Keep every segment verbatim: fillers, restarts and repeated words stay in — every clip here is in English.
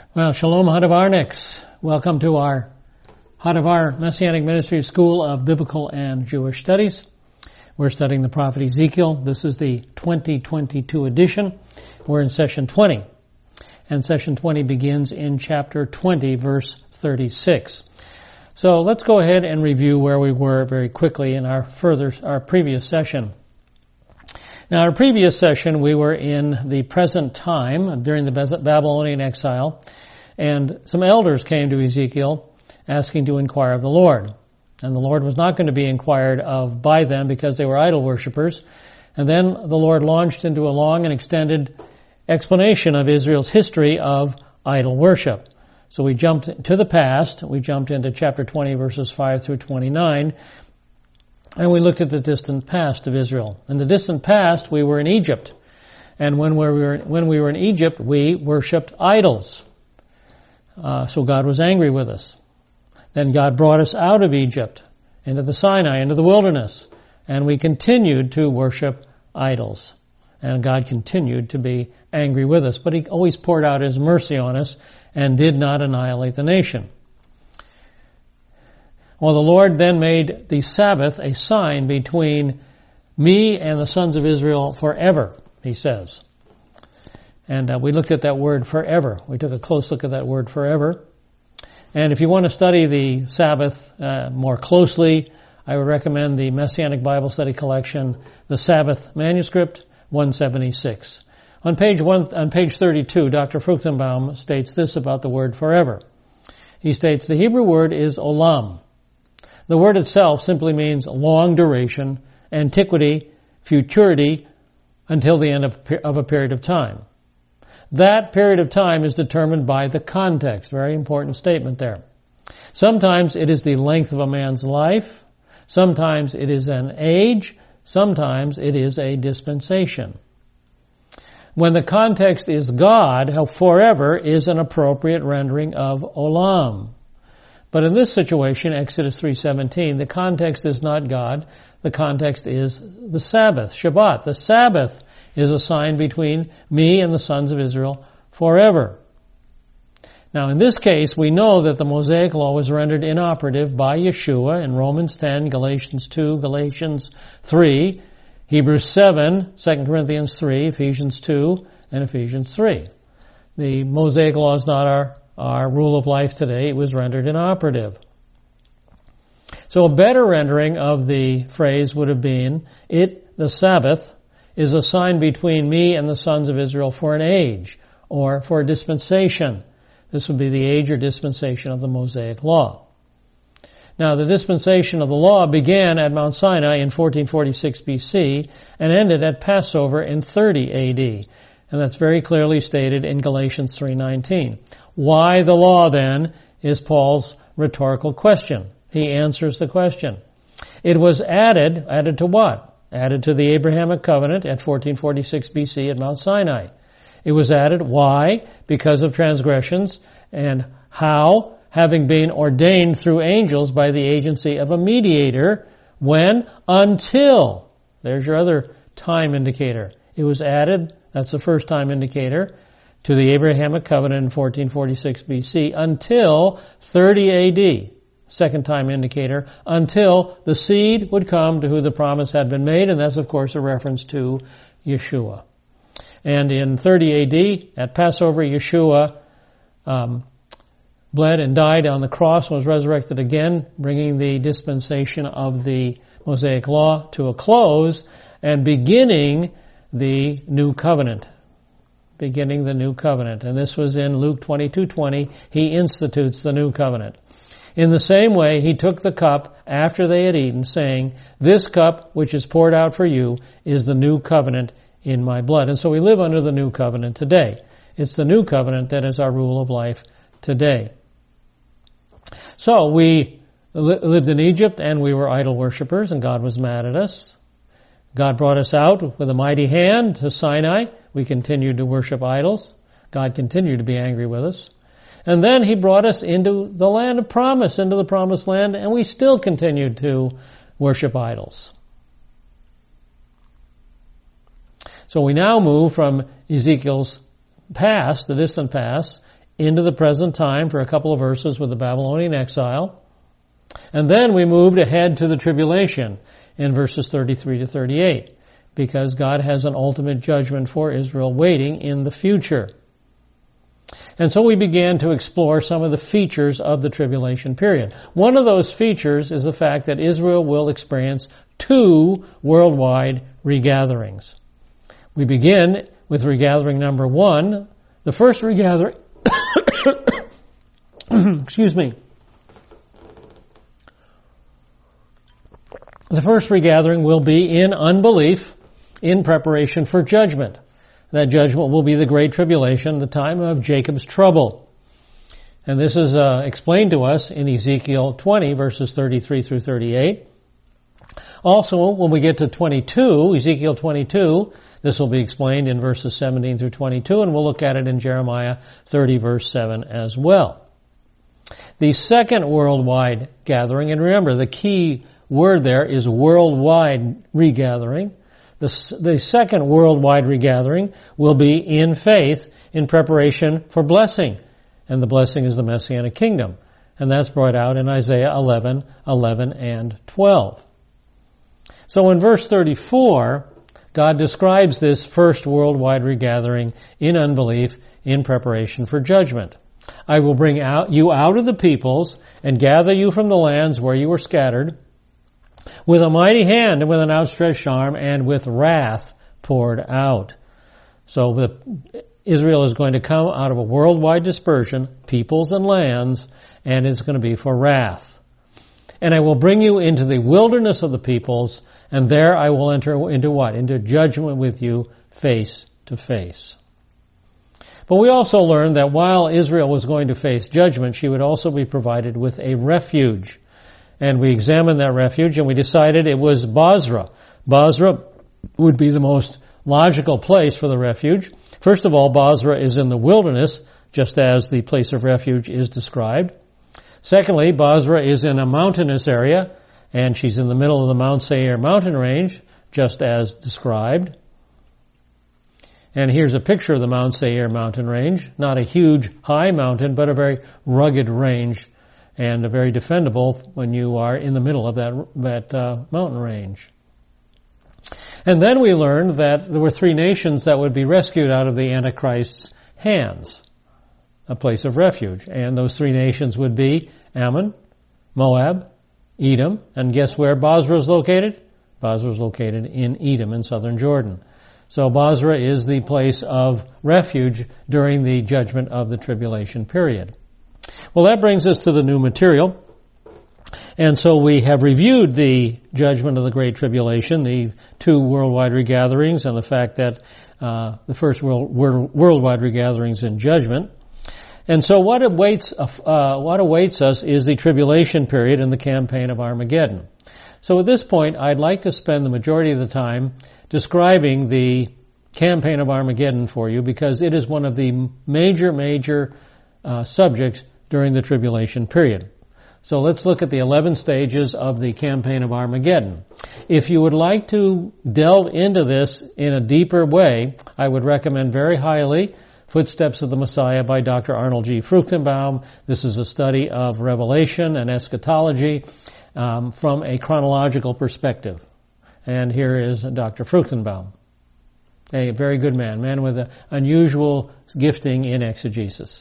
Well, Shalom Hadavarniks. Welcome to our Hadavar Messianic Ministry School of Biblical and Jewish Studies. We're studying the prophet Ezekiel. This is the twenty twenty-two edition. We're in session twenty. And session twenty begins in chapter twenty, verse thirty-six. So let's go ahead and review where we were very quickly in our further, our previous session. Now, our previous session, we were in the present time during the Babylonian exile, and some elders came to Ezekiel asking to inquire of the Lord. And the Lord was not going to be inquired of by them because they were idol worshippers. And then the Lord launched into a long and extended explanation of Israel's history of idol worship. So we jumped to the past. We jumped into chapter twenty, verses five through twenty-nine. And we looked at the distant past of Israel. In the distant past, we were in Egypt. And when we were, when we were in Egypt, we worshipped idols. Uh, so God was angry with us. Then God brought us out of Egypt, into the Sinai, into the wilderness. And we continued to worship idols. And God continued to be angry with us. But He always poured out His mercy on us and did not annihilate the nation. Well, the Lord then made the Sabbath a sign between me and the sons of Israel forever, He says. And uh, we looked at that word forever. We took a close look at that word forever. And if you want to study the Sabbath uh, more closely, I would recommend the Messianic Bible Study Collection, the Sabbath Manuscript, one seventy-six. On page one, on page thirty-two, Doctor Fruchtenbaum states this about the word forever. He states, the Hebrew word is olam. The word itself simply means long duration, antiquity, futurity, until the end of, of a period of time. That period of time is determined by the context. Very important statement there. Sometimes it is the length of a man's life. Sometimes it is an age. Sometimes it is a dispensation. When the context is God, forever is an appropriate rendering of olam. But in this situation, Exodus three seventeen, the context is not God. The context is the Sabbath, Shabbat. The Sabbath is a sign between me and the sons of Israel forever. Now, in this case, we know that the Mosaic Law was rendered inoperative by Yeshua in Romans ten, Galatians two, Galatians three, Hebrews seven, Second Corinthians three, Ephesians two, and Ephesians three. The Mosaic Law is not our Our rule of life today. It was rendered inoperative. So a better rendering of the phrase would have been, it, the Sabbath, is a sign between me and the sons of Israel for an age, or for a dispensation. This would be the age or dispensation of the Mosaic Law. Now, the dispensation of the law began at Mount Sinai in fourteen forty-six B C and ended at Passover in thirty A D. And that's very clearly stated in Galatians three nineteen. Why the law, then, is Paul's rhetorical question. He answers the question. It was added, added to what? Added to the Abrahamic covenant at fourteen forty-six B C at Mount Sinai. It was added, why? Because of transgressions, and how? Having been ordained through angels by the agency of a mediator, when? Until. There's your other time indicator. It was added, that's the first time indicator, to the Abrahamic covenant in fourteen forty-six B C until thirty A D, second time indicator, until the seed would come to who the promise had been made, and that's of course a reference to Yeshua. And in thirty A D, at Passover, Yeshua um, bled and died on the cross and was resurrected again, bringing the dispensation of the Mosaic Law to a close and beginning the new covenant. Beginning the new covenant. And this was in Luke twenty-two twenty. He institutes the new covenant. In the same way, He took the cup after they had eaten, saying, this cup which is poured out for you is the new covenant in my blood. And so we live under the new covenant today. It's the new covenant that is our rule of life today. So we li- lived in Egypt and we were idol worshippers and God was mad at us. God brought us out with a mighty hand to Sinai. We continued to worship idols. God continued to be angry with us. And then He brought us into the land of promise, into the promised land, and we still continued to worship idols. So we now move from Ezekiel's past, the distant past, into the present time for a couple of verses with the Babylonian exile. And then we moved ahead to the tribulation in verses thirty-three to thirty-eight, because God has an ultimate judgment for Israel waiting in the future. And so we began to explore some of the features of the tribulation period. One of those features is the fact that Israel will experience two worldwide regatherings. We begin with regathering number one. The first regathering, excuse me, the first regathering will be in unbelief in preparation for judgment. That judgment will be the Great Tribulation, the time of Jacob's trouble. And this is uh, explained to us in Ezekiel twenty, verses thirty-three through thirty-eight. Also, when we get to twenty-two, Ezekiel twenty-two, this will be explained in verses seventeen through twenty-two, and we'll look at it in Jeremiah thirty, verse seven as well. The second worldwide gathering, and remember, the key word there is worldwide regathering. The, the second worldwide regathering will be in faith in preparation for blessing. And the blessing is the Messianic kingdom. And that's brought out in Isaiah eleven, eleven, and twelve. So in verse thirty-four, God describes this first worldwide regathering in unbelief in preparation for judgment. I will bring out you out of the peoples and gather you from the lands where you were scattered, with a mighty hand and with an outstretched arm and with wrath poured out. So the, Israel is going to come out of a worldwide dispersion, peoples and lands, and it's going to be for wrath. And I will bring you into the wilderness of the peoples, and there I will enter into what? Into judgment with you face to face. But we also learned that while Israel was going to face judgment, she would also be provided with a refuge. And we examined that refuge, and we decided it was Bozrah. Bozrah would be the most logical place for the refuge. First of all, Bozrah is in the wilderness, just as the place of refuge is described. Secondly, Bozrah is in a mountainous area, and she's in the middle of the Mount Seir mountain range, just as described. And here's a picture of the Mount Seir mountain range. Not a huge, high mountain, but a very rugged range, and very defendable when you are in the middle of that, that uh, mountain range. And then we learned that there were three nations that would be rescued out of the Antichrist's hands, a place of refuge. And those three nations would be Ammon, Moab, Edom, and guess where Bozrah is located? Bozrah is located in Edom in southern Jordan. So Bozrah is the place of refuge during the judgment of the tribulation period. Well, that brings us to the new material. And so we have reviewed the judgment of the Great Tribulation, the two worldwide regatherings, and the fact that uh, the first world, world, worldwide regatherings in judgment. And so what awaits, uh, what awaits us is the tribulation period and the campaign of Armageddon. So at this point, I'd like to spend the majority of the time describing the campaign of Armageddon for you, because it is one of the major, major uh, subjects during the tribulation period. So let's look at the eleven stages of the campaign of Armageddon. If you would like to delve into this in a deeper way, I would recommend very highly Footsteps of the Messiah by Doctor Arnold G. Fruchtenbaum. This is a study of Revelation and eschatology um, from a chronological perspective. And here is Doctor Fruchtenbaum, a very good man, man with an unusual gifting in exegesis.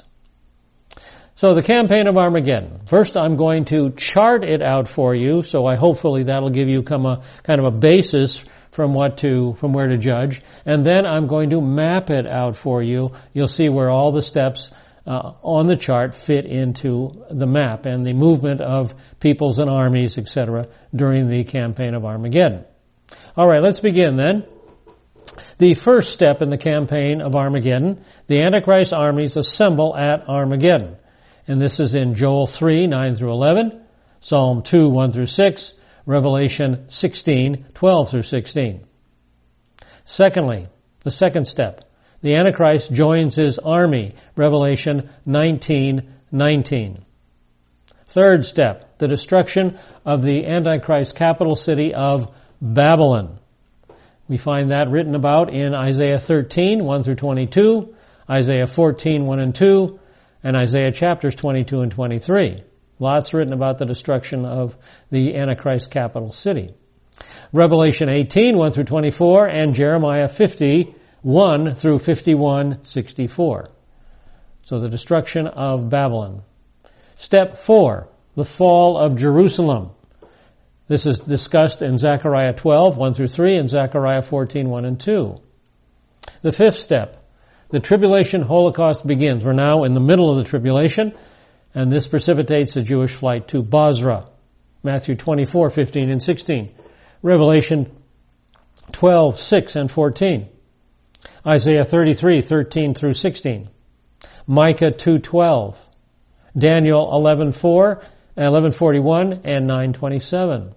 So the campaign of Armageddon. First, I'm going to chart it out for you, so I hopefully that'll give you come a kind of a basis from what to from where to judge. And then I'm going to map it out for you. You'll see where all the steps uh, on the chart fit into the map and the movement of peoples and armies, et cetera, during the campaign of Armageddon. All right, let's begin then. The first step in the campaign of Armageddon, the Antichrist armies assemble at Armageddon. And this is in Joel three, nine through eleven, Psalm two, one through six, Revelation sixteen, twelve through sixteen. Secondly, the second step, the Antichrist joins his army, Revelation nineteen, nineteen. Third step, the destruction of the Antichrist capital city of Babylon. We find that written about in Isaiah thirteen, one through twenty-two, Isaiah fourteen, one and two, and Isaiah chapters twenty-two and twenty-three. Lots written about the destruction of the Antichrist capital city. Revelation eighteen, one through twenty-four, and Jeremiah fifty, one through fifty-one, sixty-four. So the destruction of Babylon. Step four, the fall of Jerusalem. This is discussed in Zechariah twelve, one through three, and Zechariah fourteen, one and two. The fifth step, the tribulation holocaust begins. We're now in the middle of the tribulation, and this precipitates the Jewish flight to Bozrah. Matthew twenty-four, fifteen and sixteen. Revelation twelve, six and fourteen. Isaiah thirty-three, thirteen through sixteen. Micah two, twelve. Daniel eleven, four, eleven forty-one, and nine twenty-seven.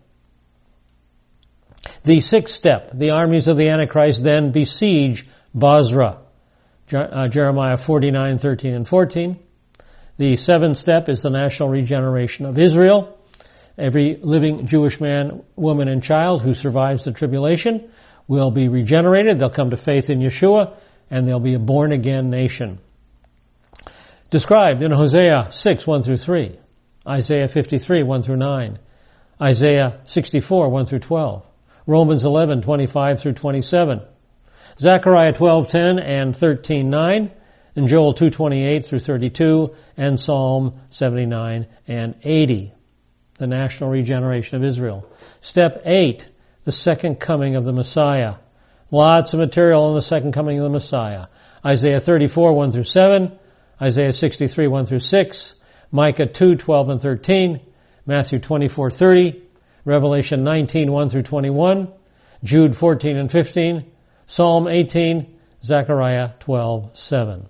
The sixth step, the armies of the Antichrist then besiege Bozrah. Uh, Jeremiah forty-nine, thirteen and fourteen. The seventh step is the national regeneration of Israel. Every living Jewish man, woman, and child who survives the tribulation will be regenerated. They'll come to faith in Yeshua, and they'll be a born-again nation. Described in Hosea six, one through three. Isaiah fifty-three, one through nine. Isaiah sixty-four, one through twelve. Romans eleven, twenty-five through twenty-seven. Zechariah twelve, ten and thirteen, nine. And Joel two, twenty-eight through thirty-two. And Psalm seventy-nine and eighty. The national regeneration of Israel. Step eight, the second coming of the Messiah. Lots of material on the second coming of the Messiah. Isaiah thirty-four, one through seven. Isaiah sixty-three, one through six. Micah two, twelve and thirteen. Matthew twenty-four, thirty. Revelation nineteen, one through twenty-one. Jude fourteen and fifteen. Psalm eighteen. Zechariah twelve, seven.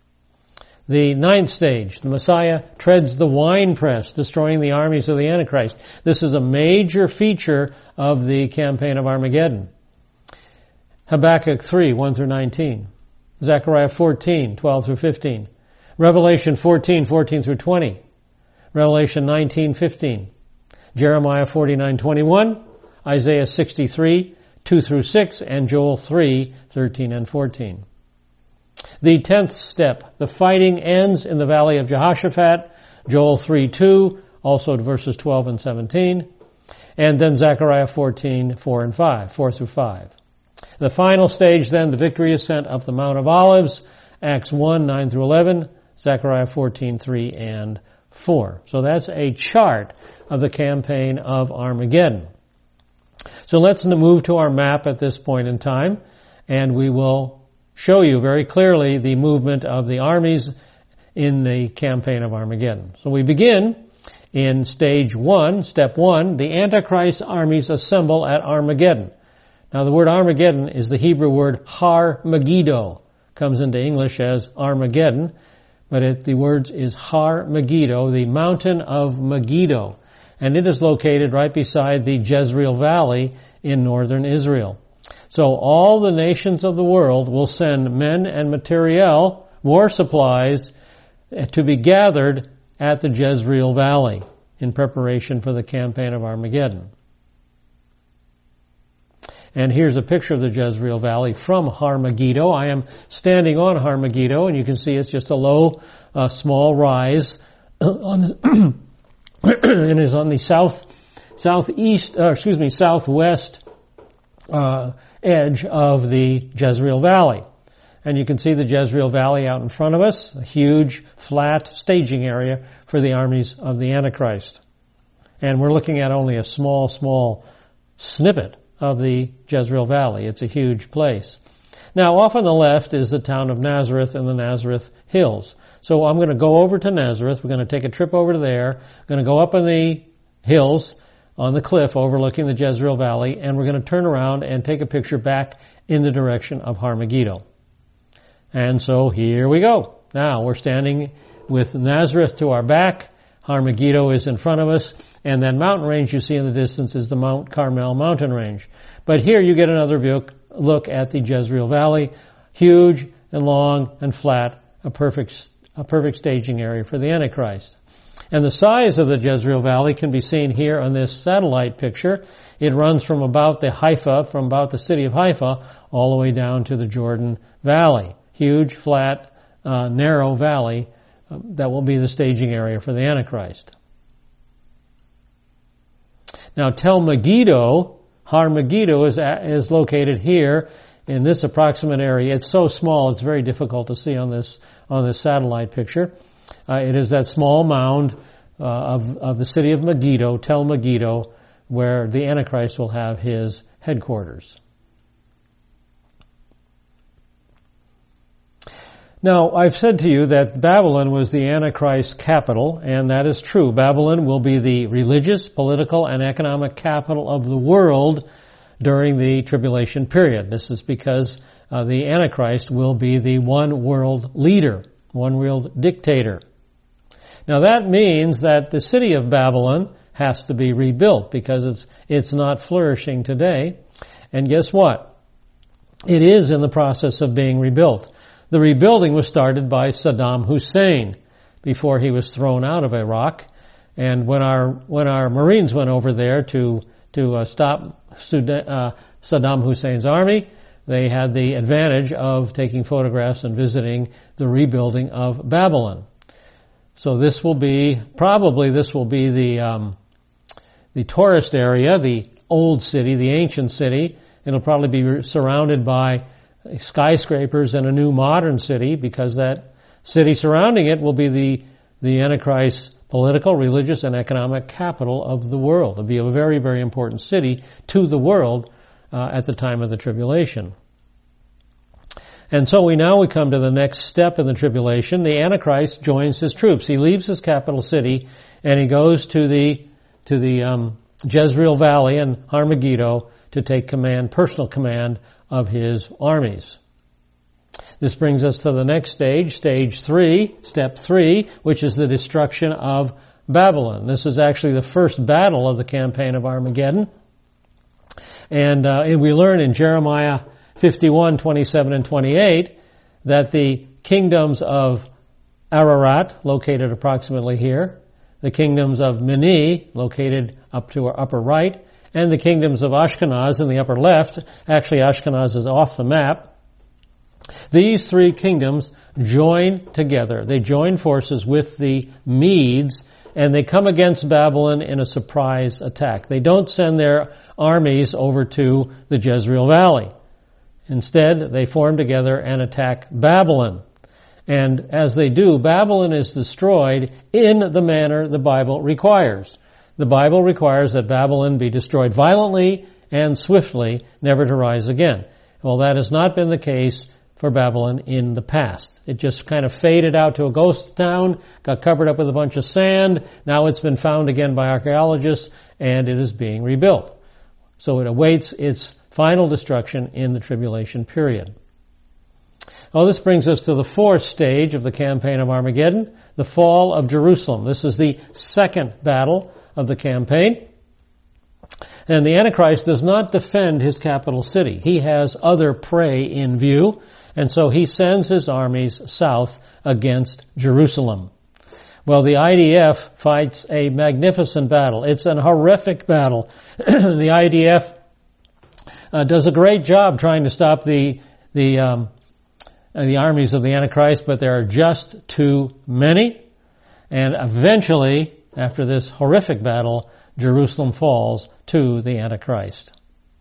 The ninth stage, the Messiah treads the winepress, destroying the armies of the Antichrist. This is a major feature of the campaign of Armageddon. Habakkuk three, one through nineteen. Zechariah fourteen, twelve through fifteen. Revelation fourteen, fourteen through twenty. Revelation nineteen, fifteen. Jeremiah forty-nine, twenty-one. Isaiah sixty-three, two through six, and Joel three, thirteen and fourteen. The tenth step, the fighting ends in the valley of Jehoshaphat, Joel three, two, also verses twelve and seventeen, and then Zechariah fourteen, four and five, four through five. The final stage then, the victory ascent of the Mount of Olives, Acts one, nine through eleven, Zechariah fourteen, three and four. So that's a chart of the campaign of Armageddon. So let's move to our map at this point in time, and we will show you very clearly the movement of the armies in the campaign of Armageddon. So we begin in stage one, step one, the Antichrist armies assemble at Armageddon. Now the word Armageddon is the Hebrew word Har Megiddo. Comes into English as Armageddon, but it, the word is Har Megiddo, the mountain of Megiddo. And it is located right beside the Jezreel Valley in northern Israel. So all the nations of the world will send men and materiel, war supplies, to be gathered at the Jezreel Valley in preparation for the campaign of Armageddon. And here's a picture of the Jezreel Valley from Har Megiddo. I am standing on Har Megiddo, and you can see it's just a low, uh, small rise on the and is on the south, southeast, uh, excuse me, southwest uh, edge of the Jezreel Valley. And you can see the Jezreel Valley out in front of us, a huge, flat staging area for the armies of the Antichrist. And we're looking at only a small, small snippet of the Jezreel Valley. It's a huge place. Now, off on the left is the town of Nazareth and the Nazareth Hills. So I'm going to go over to Nazareth. We're going to take a trip over to there. I'm going to go up in the hills on the cliff overlooking the Jezreel Valley, and we're going to turn around and take a picture back in the direction of Har Megiddo. And so here we go. Now we're standing with Nazareth to our back. Har Megiddo is in front of us, and that mountain range you see in the distance is the Mount Carmel mountain range. But here you get another view, look at the Jezreel Valley, huge and long and flat, a perfect a perfect staging area for the Antichrist. And the size of the Jezreel Valley can be seen here on this satellite picture. It runs from about the Haifa, from about the city of Haifa, all the way down to the Jordan Valley. Huge, flat, uh, narrow valley that will be the staging area for the Antichrist. Now, Tel Megiddo, Har Megiddo, is, is located here in this approximate area. It's so small, it's very difficult to see on this on this satellite picture. Uh, it is that small mound uh, of of the city of Megiddo, Tel Megiddo, where the Antichrist will have his headquarters. Now, I've said to you that Babylon was the Antichrist's capital, and that is true. Babylon will be the religious, political, and economic capital of the world during the tribulation period. This is because uh, the Antichrist will be the one world leader, one world dictator. Now, that means that the city of Babylon has to be rebuilt because it's it's not flourishing today. And guess what? It is in the process of being rebuilt. The rebuilding was started by Saddam Hussein before he was thrown out of Iraq. And when our when our Marines went over there to to uh, stop Sudan, uh, Saddam Hussein's army, they had the advantage of taking photographs and visiting the rebuilding of Babylon. So this will be probably this will be the um, the tourist area, the old city, the ancient city. It'll probably be surrounded by skyscrapers and a new modern city, because that city surrounding it will be the the Antichrist's political, religious, and economic capital of the world. It'll be a very, very important city to the world uh, at the time of the tribulation. And so we now we come to the next step in the tribulation. The Antichrist joins his troops. He leaves his capital city and he goes to the to the um, Jezreel Valley and Har Megiddo to take command, personal command of his armies. This brings us to the next stage, stage three, step three, which is the destruction of Babylon. This is actually the first battle of the campaign of Armageddon. And, uh, and we learn in Jeremiah fifty-one, twenty-seven and twenty-eight that the kingdoms of Ararat, located approximately here, the kingdoms of Mini, located up to our upper right, and the kingdoms of Ashkenaz in the upper left. Actually, Ashkenaz is off the map. These three kingdoms join together. They join forces with the Medes, and they come against Babylon in a surprise attack. They don't send their armies over to the Jezreel Valley. Instead, they form together and attack Babylon. And as they do, Babylon is destroyed in the manner the Bible requires. The Bible requires that Babylon be destroyed violently and swiftly, never to rise again. Well, that has not been the case for Babylon in the past. It just kind of faded out to a ghost town, got covered up with a bunch of sand. Now it's been found again by archaeologists, and it is being rebuilt. So it awaits its final destruction in the tribulation period. Well, this brings us to the fourth stage of the campaign of Armageddon, the fall of Jerusalem. This is the second battle of the campaign. And the Antichrist does not defend his capital city. He has other prey in view, and so he sends his armies south against Jerusalem. Well, the I D F fights a magnificent battle. It's an horrific battle. The I D F uh, does a great job trying to stop the the um, the armies of the Antichrist, but there are just too many. And eventually, after this horrific battle, Jerusalem falls to the Antichrist.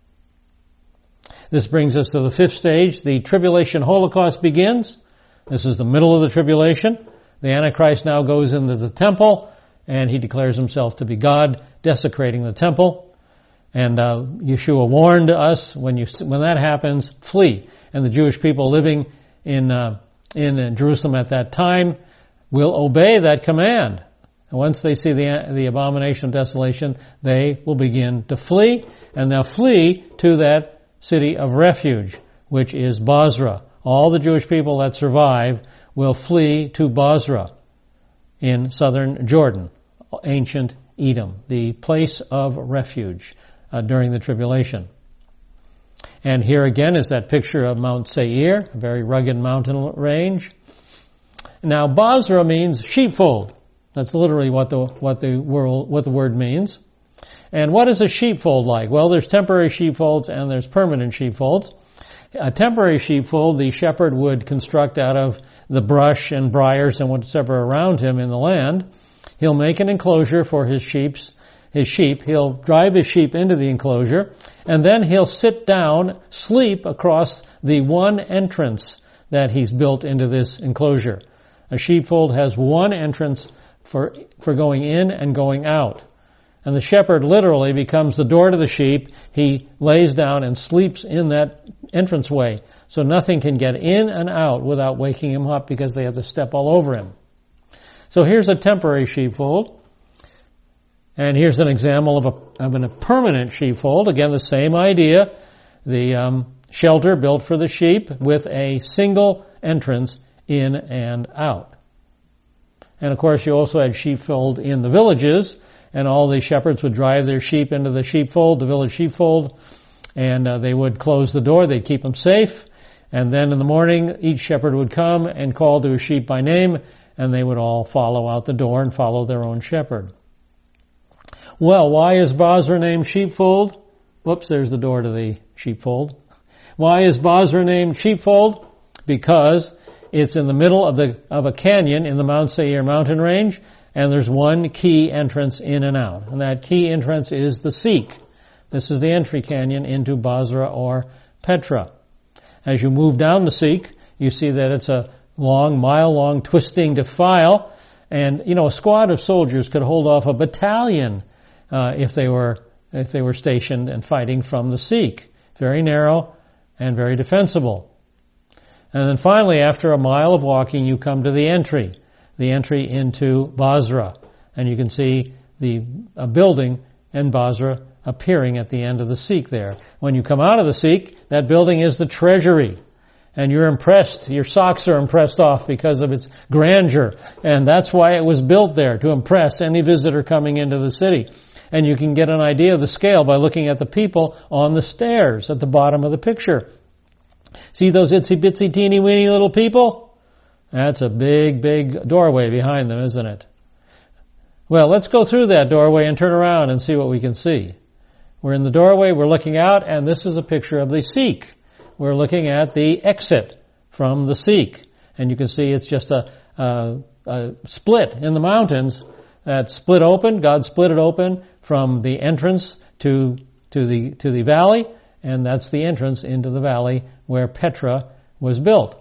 This brings us to the fifth stage. The tribulation holocaust begins. This is the middle of the tribulation. The Antichrist now goes into the temple, and he declares himself to be God, desecrating the temple. And uh, Yeshua warned us, when you when that happens, flee. And the Jewish people living in uh, in uh, Jerusalem at that time will obey that command. And once they see the the abomination of desolation, they will begin to flee, and they'll flee to that city of refuge, which is Bozrah. All the Jewish people that survive will flee to Bozrah in southern Jordan, ancient Edom, the place of refuge uh, during the tribulation. And here again is that picture of Mount Seir, a very rugged mountain range. Now, Bozrah means sheepfold. That's literally what the what the world what the word means. And what is a sheepfold like? Well, there's temporary sheepfolds and there's permanent sheepfolds. A temporary sheepfold, the shepherd would construct out of the brush and briars and whatever around him in the land. He'll make an enclosure for his sheep's, his sheep. He'll drive his sheep into the enclosure, and then he'll sit down, sleep across the one entrance that he's built into this enclosure. A sheepfold has one entrance for, for going in and going out. And the shepherd literally becomes the door to the sheep. He lays down and sleeps in that entranceway, so nothing can get in and out without waking him up because they have to step all over him. So here's a temporary sheepfold. And here's an example of a, of a permanent sheepfold. Again, the same idea. The um, shelter built for the sheep with a single entrance in and out. And of course, you also had sheepfold in the villages, and all the shepherds would drive their sheep into the sheepfold, the village sheepfold, and uh, they would close the door. They'd keep them safe. And then in the morning, each shepherd would come and call to his sheep by name, and they would all follow out the door and follow their own shepherd. Well, why is Bozrah named sheepfold? Whoops, there's the door to the sheepfold. Why is Bozrah named sheepfold? Because it's in the middle of the of a canyon in the Mount Seir mountain range, and there's one key entrance in and out. And that key entrance is the Seek. This is the entry canyon into Bozrah or Petra. As you move down the Seek, you see that it's a long, mile-long twisting defile, and, you know, a squad of soldiers could hold off a battalion uh, if they were if they were stationed and fighting from the Seek. Very narrow and very defensible. And then finally, after a mile of walking, you come to the entry, the entry into Bozrah. And you can see the a building in Bozrah appearing at the end of the Seek there. When you come out of the Seek, that building is the treasury. And you're impressed, your socks are impressed off because of its grandeur. And that's why it was built there, to impress any visitor coming into the city. And you can get an idea of the scale by looking at the people on the stairs at the bottom of the picture. See those itsy bitsy teeny weeny little people? That's a big, big doorway behind them, isn't it? Well, let's go through that doorway and turn around and see what we can see. We're in the doorway, we're looking out, and this is a picture of the Seek. We're looking at the exit from the Seek. And you can see it's just a, a, a split in the mountains that split open. God split it open from the entrance to, to the, to the valley, and that's the entrance into the valley where Petra was built.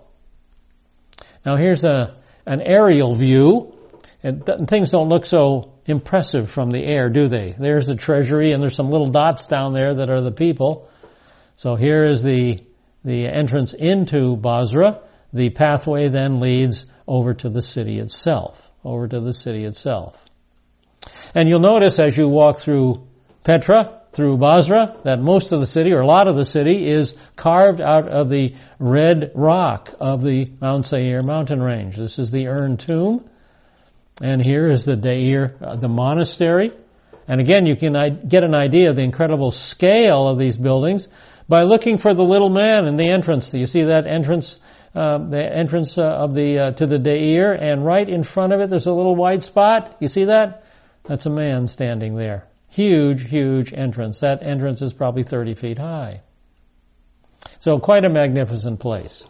Now here's a, an aerial view. And th- things don't look so impressive from the air, do they? There's the treasury, and there's some little dots down there that are the people. So here is the the entrance into Bozrah. The pathway then leads over to the city itself, over to the city itself. And you'll notice as you walk through Petra, through Bozrah, that most of the city, or a lot of the city, is carved out of the red rock of the Mount Seir mountain range. This is the urn tomb. And here is the Deir, uh, the monastery. And again, you can I- get an idea of the incredible scale of these buildings by looking for the little man in the entrance. Do you see that entrance, uh, the entrance uh, of the uh, to the Deir? And right in front of it, there's a little white spot. You see that? That's a man standing there. Huge, huge entrance. That entrance is probably thirty feet high. So quite a magnificent place.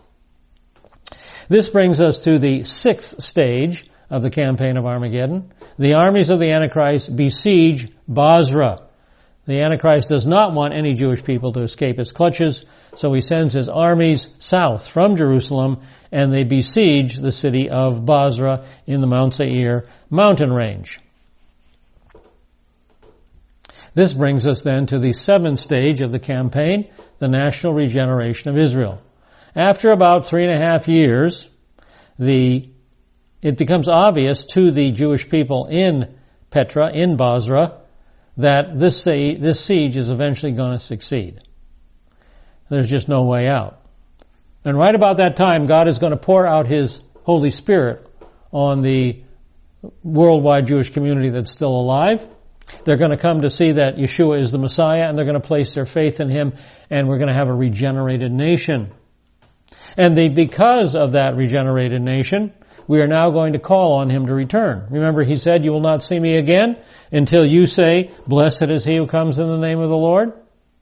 This brings us to the sixth stage of the campaign of Armageddon. The armies of the Antichrist besiege Bozrah. The Antichrist does not want any Jewish people to escape his clutches, so he sends his armies south from Jerusalem, and they besiege the city of Bozrah in the Mount Seir mountain range. This brings us then to the seventh stage of the campaign, the national regeneration of Israel. After about three and a half years, the it becomes obvious to the Jewish people in Petra, in Bozrah, that this, this siege is eventually going to succeed. There's just no way out. And right about that time, God is going to pour out His Holy Spirit on the worldwide Jewish community that's still alive. They're going to come to see that Yeshua is the Messiah, and they're going to place their faith in Him, and we're going to have a regenerated nation. And they, because of that regenerated nation, we are now going to call on Him to return. Remember, He said, "You will not see me again until you say, 'Blessed is he who comes in the name of the Lord.'"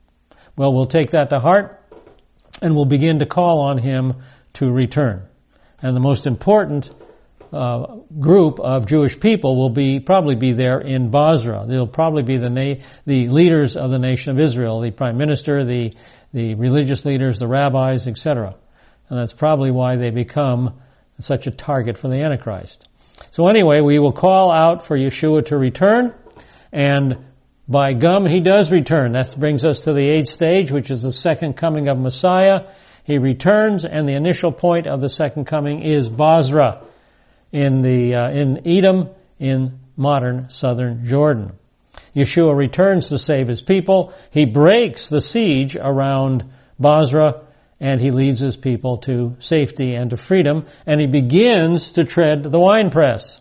Well, we'll take that to heart, and we'll begin to call on Him to return. And the most important uh, group of Jewish people will be probably be there in Basra. They'll probably be the na- the leaders of the nation of Israel, the prime minister, the the religious leaders, the rabbis, et cetera. And that's probably why they become such a target for the Antichrist. So anyway, we will call out for Yeshua to return, and by gum, he does return. That brings us to the eighth stage, which is the second coming of Messiah. He returns, and the initial point of the second coming is Basra in the uh, in Edom, in modern southern Jordan. Yeshua returns to save his people. He breaks the siege around Basra, and he leads his people to safety and to freedom, and he begins to tread the winepress.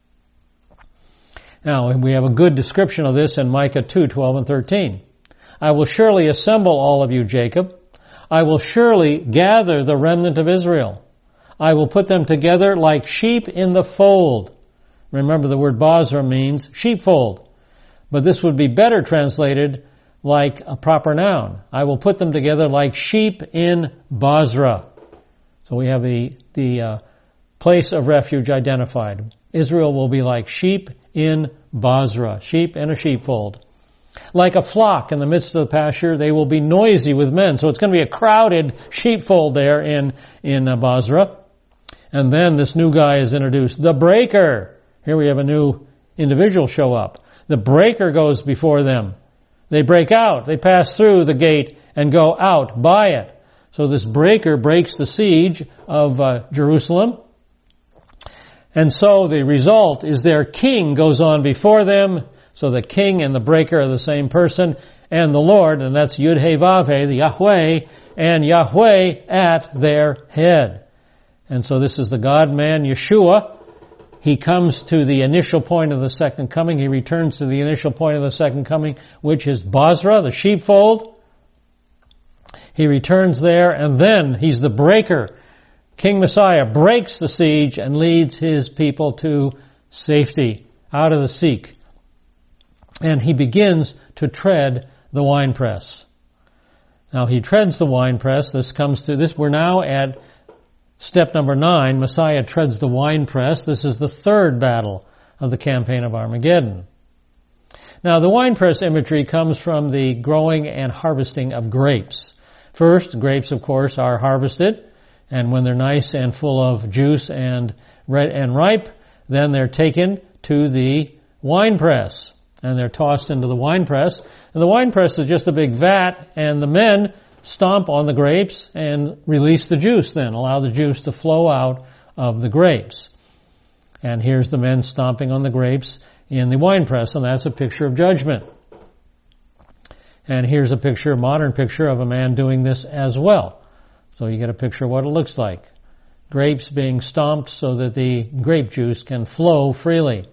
Now, we have a good description of this in Micah two, twelve and thirteen. I will surely assemble all of you, Jacob. I will surely gather the remnant of Israel. I will put them together like sheep in the fold. Remember, the word Basra means sheepfold. But this would be better translated like a proper noun. I will put them together like sheep in Basra. So we have the, the uh, place of refuge identified. Israel will be like sheep in Basra, sheep in a sheepfold. Like a flock in the midst of the pasture, they will be noisy with men. So it's going to be a crowded sheepfold there in, in uh, Basra. And then this new guy is introduced, the breaker. Here we have a new individual show up. The breaker goes before them. They break out. They pass through the gate and go out by it. So this breaker breaks the siege of uh, Jerusalem. And so the result is their king goes on before them. So the king and the breaker are the same person. And the Lord, and that's Yud-Heh-Vav-Heh, the Yahweh, and Yahweh at their head. And so this is the God-man Yeshua. He comes to the initial point of the second coming. He returns to the initial point of the second coming, which is Basra, the sheepfold. He returns there, and then he's the breaker. King Messiah breaks the siege and leads his people to safety out of the seek. And he begins to tread the winepress. Now he treads the winepress. This comes to this. We're now at step number nine. Messiah treads the winepress. This is the third battle of the campaign of Armageddon. Now the winepress imagery comes from the growing and harvesting of grapes. First, grapes, of course, are harvested, and when they're nice and full of juice and red and ripe, then they're taken to the winepress, and they're tossed into the winepress. And the winepress is just a big vat, and the men stomp on the grapes and release the juice then, allow the juice to flow out of the grapes. And here's the men stomping on the grapes in the winepress, and that's a picture of judgment. And here's a picture, a modern picture of a man doing this as well. So you get a picture of what it looks like. Grapes being stomped so that the grape juice can flow freely.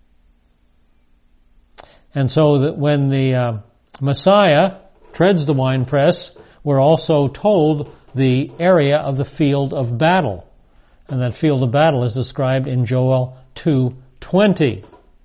And so that when the uh, Messiah treads the winepress, we're also told the area of the field of battle. And that field of battle is described in Joel two twenty.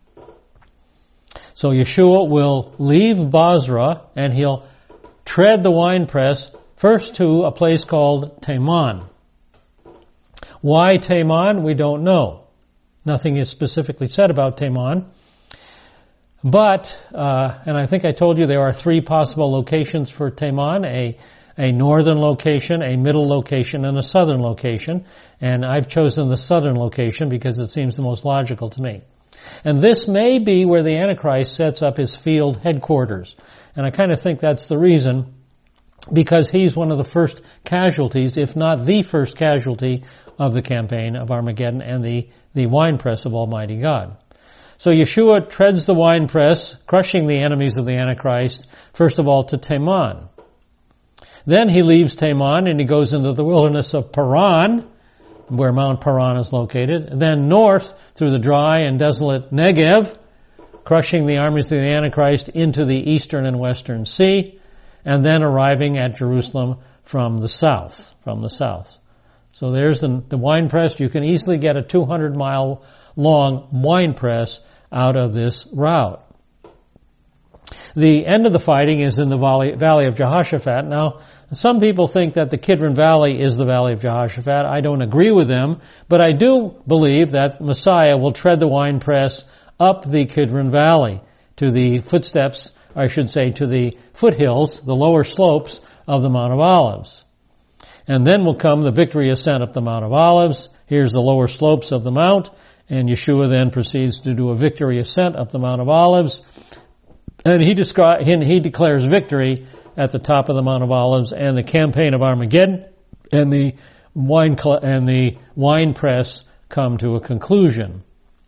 So Yeshua will leave Basra and he'll tread the winepress first to a place called Teman. Why Teman? We don't know. Nothing is specifically said about Teman. But, uh, and I think I told you there are three possible locations for Teman, a, a northern location, a middle location, and a southern location. And I've chosen the southern location because it seems the most logical to me. And this may be where the Antichrist sets up his field headquarters. And I kind of think that's the reason, because he's one of the first casualties, if not the first casualty, of the campaign of Armageddon and the, the winepress of Almighty God. So Yeshua treads the winepress, crushing the enemies of the Antichrist, first of all to Teman. Then he leaves Teman and he goes into the wilderness of Paran, where Mount Paran is located. Then north through the dry and desolate Negev, crushing the armies of the Antichrist into the eastern and western sea, and then arriving at Jerusalem from the south, from the south. So there's the, the winepress. You can easily get a two hundred mile long winepress out of this route. The end of the fighting is in the valley, valley of Jehoshaphat. Now, Some people think that the Kidron Valley is the Valley of Jehoshaphat. I don't agree with them, but I do believe that Messiah will tread the winepress up the Kidron Valley to the footsteps, I should say, to the foothills, the lower slopes of the Mount of Olives. And then will come the victory ascent up the Mount of Olives. Here's the lower slopes of the mount, and Yeshua then proceeds to do a victory ascent up the Mount of Olives. And he, descri- he declares victory at the top of the Mount of Olives, and the campaign of Armageddon and the wine cl- and the wine press come to a conclusion.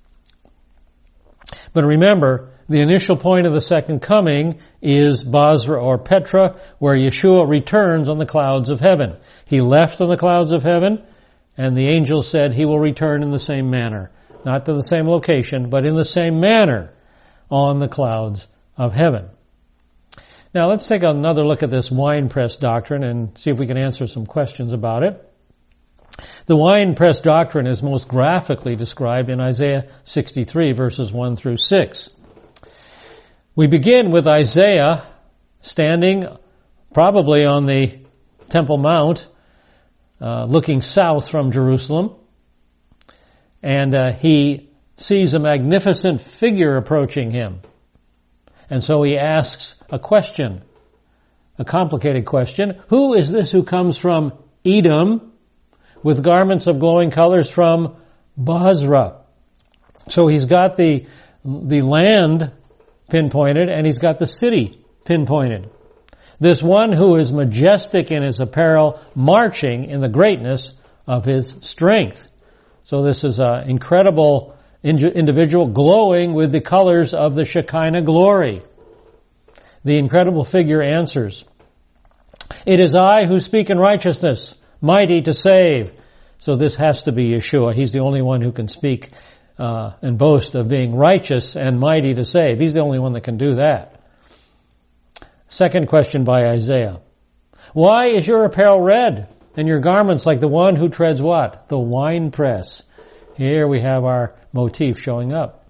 But remember, the initial point of the second coming is Basra or Petra, where Yeshua returns on the clouds of heaven. He left on the clouds of heaven, and the angel said he will return in the same manner. Not to the same location, but in the same manner on the clouds of heaven. Now let's take another look at this winepress doctrine and see if we can answer some questions about it. The winepress doctrine is most graphically described in Isaiah sixty-three, verses one through six. We begin with Isaiah standing probably on the Temple Mount, uh, looking south from Jerusalem, and uh, he sees a magnificent figure approaching him. And so he asks a question, a complicated question. Who is this who comes from Edom with garments of glowing colors from Basra? So he's got the, the land pinpointed, and he's got the city pinpointed. This one who is majestic in his apparel, marching in the greatness of his strength. So this is an incredible individual glowing with the colors of the Shekinah glory. The incredible figure answers, "It is I who speak in righteousness, mighty to save." So this has to be Yeshua. He's the only one who can speak uh, and boast of being righteous and mighty to save. He's the only one that can do that. Second question by Isaiah. "Why is your apparel red and your garments like the one who treads" what? The winepress. Here we have our motif showing up.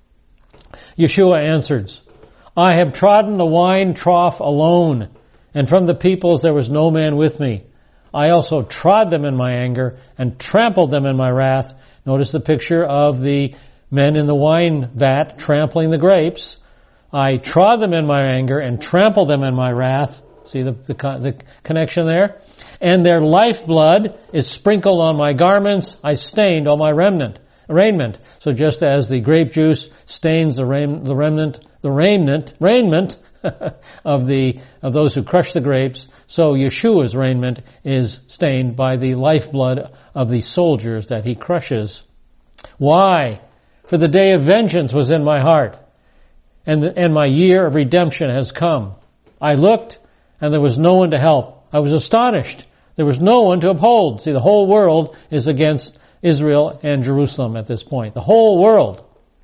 Yeshua answers, "I have trodden the wine trough alone, and from the peoples there was no man with me. I also trod them in my anger and trampled them in my wrath." Notice the picture of the men in the wine vat trampling the grapes. "I trod them in my anger and trampled them in my wrath." See the, the, the connection there? "And their lifeblood is sprinkled on my garments. I stained all my remnant, raiment." So just as the grape juice stains the, raim, the remnant, the raiment, raiment of the of those who crush the grapes, so Yeshua's raiment is stained by the lifeblood of the soldiers that he crushes. "Why? For the day of vengeance was in my heart, and the, and my year of redemption has come. I looked, and there was no one to help. I was astonished. There was no one to uphold." See, the whole world is against Israel and Jerusalem at this point. The whole world.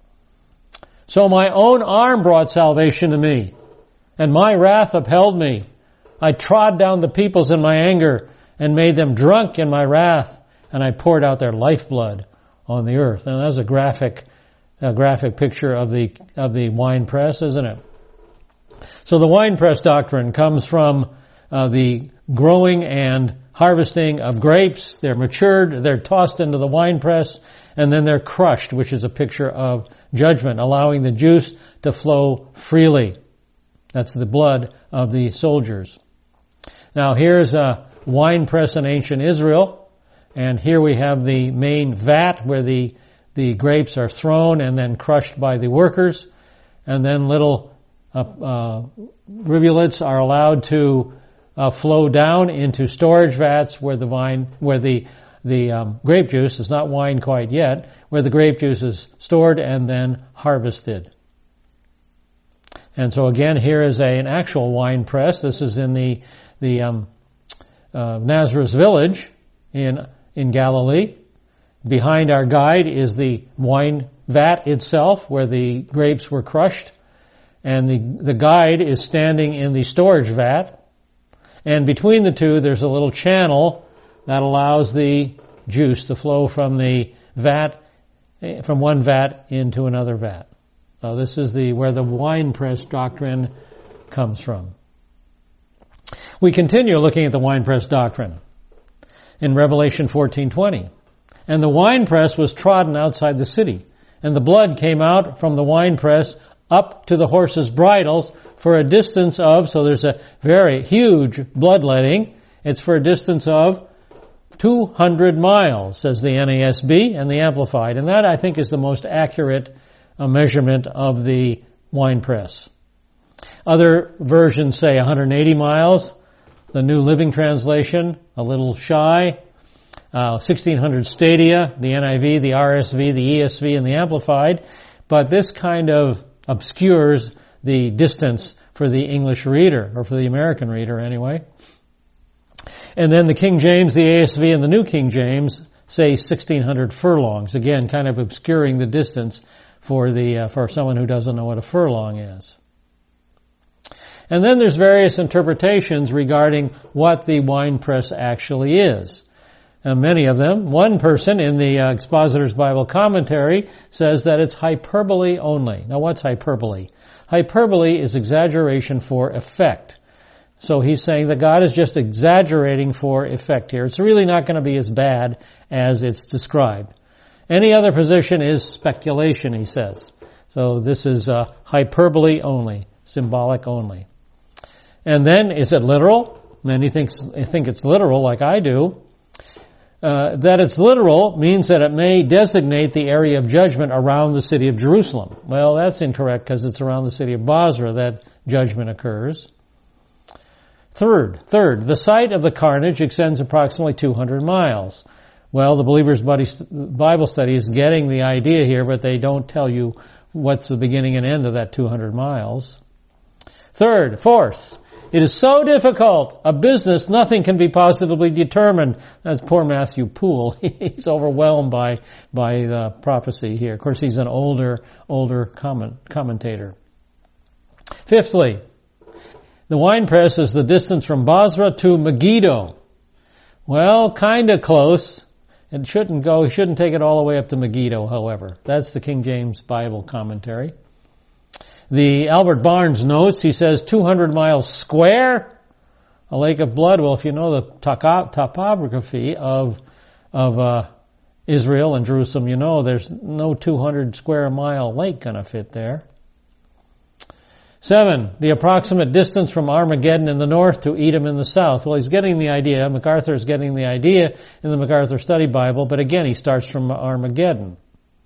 "So my own arm brought salvation to me, and my wrath upheld me. I trod down the peoples in my anger and made them drunk in my wrath, and I poured out their lifeblood on the earth." And that's a graphic, a graphic picture of the of the winepress, isn't it? So the winepress doctrine comes from uh, the growing and harvesting of grapes. They're matured, they're tossed into the winepress, and then they're crushed, which is a picture of judgment, allowing the juice to flow freely. That's the blood of the soldiers. Now here's a winepress in ancient Israel, and here we have the main vat where the, the grapes are thrown and then crushed by the workers, and then little uh, uh, rivulets are allowed to uh, flow down into storage vats where the vine, where the the um, grape juice is not wine quite yet, where the grape juice is stored and then harvested. And so again, here is a, an actual wine press. This is in the the um, uh, Nazareth village in in Galilee. Behind our guide is the wine vat itself, where the grapes were crushed, and the the guide is standing in the storage vat. And between the two, there's a little channel that allows the juice to flow from the vat, from one vat into another vat. So this is the where the wine press doctrine comes from. We continue looking at the winepress doctrine in Revelation fourteen twenty. And the winepress was trodden outside the city, and the blood came out from the winepress up to the horses' bridles for a distance of, so there's a very huge bloodletting. It's for a distance of two hundred miles, says the N A S B and the Amplified. And that, I think, is the most accurate uh, measurement of the winepress. Other versions say one hundred eighty miles. The New Living Translation, a little shy. Uh, sixteen hundred stadia, the N I V, the R S V, the E S V, and the Amplified. But this kind of obscures the distance for the English reader, or for the American reader anyway. And then the King James, the A S V, and the New King James say sixteen hundred furlongs. Again, kind of obscuring the distance for the uh, for someone who doesn't know what a furlong is. And then there's various interpretations regarding what the winepress actually is. And many of them. One person in the uh, Expositor's Bible Commentary says that it's hyperbole only. Now, what's hyperbole? Hyperbole is exaggeration for effect. So he's saying that God is just exaggerating for effect here. It's really not going to be as bad as it's described. Any other position is speculation, he says. So this is uh, hyperbole only, symbolic only. And then, is it literal? Many think, think it's literal, like I do. Uh, that it's literal means that it may designate the area of judgment around the city of Jerusalem. Well, that's incorrect because it's around the city of Bozrah that judgment occurs. Third, third, the site of the carnage extends approximately two hundred miles. Well, the Believer's Bible Study is getting the idea here, but they don't tell you what's the beginning and end of that two hundred miles. Third, fourth, it is so difficult, a business, nothing can be positively determined. That's poor Matthew Poole. He's overwhelmed by by the prophecy here. Of course, he's an older, older comment, commentator. Fifthly, the winepress is the distance from Bozrah to Megiddo. Well, kind of close. It shouldn't go, he shouldn't take it all the way up to Megiddo, however. That's the King James Bible Commentary. The Albert Barnes notes, he says two hundred miles square, a lake of blood. Well, if you know the topography of of uh, Israel and Jerusalem, you know there's no two hundred square mile lake going to fit there. Seven, the approximate distance from Armageddon in the north to Edom in the south. Well, he's getting the idea. MacArthur is getting the idea in the MacArthur Study Bible, but again, he starts from Armageddon.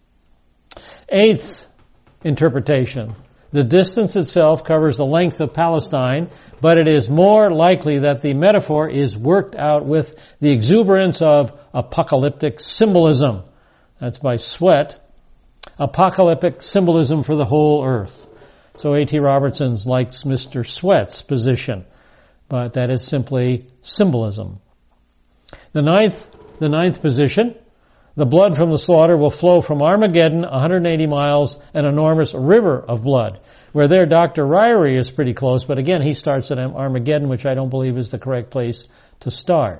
Eighth interpretation. The distance itself covers the length of Palestine, but it is more likely that the metaphor is worked out with the exuberance of apocalyptic symbolism. That's by Sweat. Apocalyptic symbolism for the whole earth. So A T Robertson likes Mister Sweat's position, but that is simply symbolism. The ninth, the ninth position, the blood from the slaughter will flow from Armageddon, one hundred eighty miles, an enormous river of blood. Where there, Doctor Ryrie is pretty close, but again, he starts at Armageddon, which I don't believe is the correct place to start.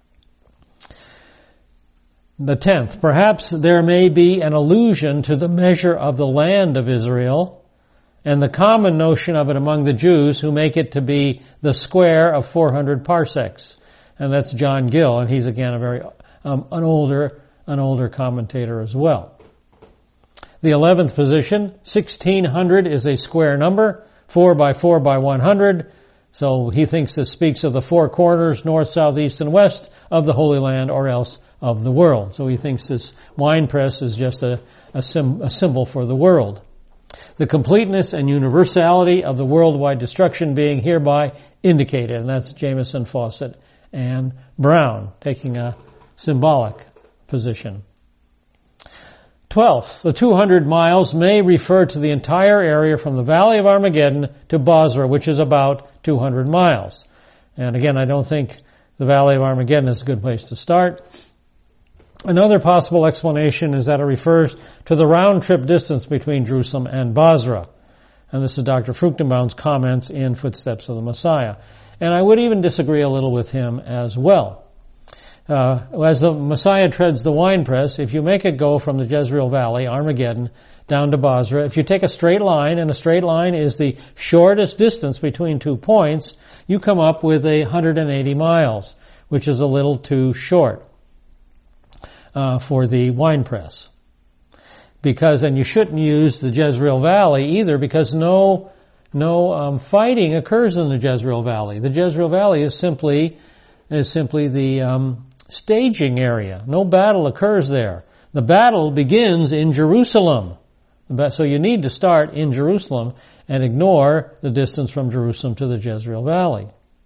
The tenth, perhaps there may be an allusion to the measure of the land of Israel and the common notion of it among the Jews who make it to be the square of four hundred parsecs. And that's John Gill, and he's again a very, um, an older an older commentator as well. The eleventh position, sixteen hundred is a square number, four by four by one hundred. So he thinks this speaks of the four corners, north, south, east, and west of the Holy Land, or else of the world. So he thinks this winepress is just a, a, sim, a symbol for the world. The completeness and universality of the worldwide destruction being hereby indicated. And that's Jameson, Fawcett, and Brown taking a symbolic position. Twelfth, the two hundred miles may refer to the entire area from the Valley of Armageddon to Bozrah, which is about two hundred miles. And again, I don't think the Valley of Armageddon is a good place to start. Another possible explanation is that it refers to the round-trip distance between Jerusalem and Bozrah. And this is Doctor Fruchtenbaum's comments in Footsteps of the Messiah. And I would even disagree a little with him as well. uh, as the Messiah treads the winepress, if you make it go from the Jezreel Valley, Armageddon, down to Basra, if you take a straight line, and a straight line is the shortest distance between two points, you come up with a one hundred eighty miles, which is a little too short uh, for the winepress. Because, and you shouldn't use the Jezreel Valley either, because no no um, fighting occurs in the Jezreel Valley. The Jezreel Valley is simply is simply the um, staging area. No battle occurs there. The battle begins in Jerusalem. So you need to start in Jerusalem and ignore the distance from Jerusalem to the Jezreel Valley.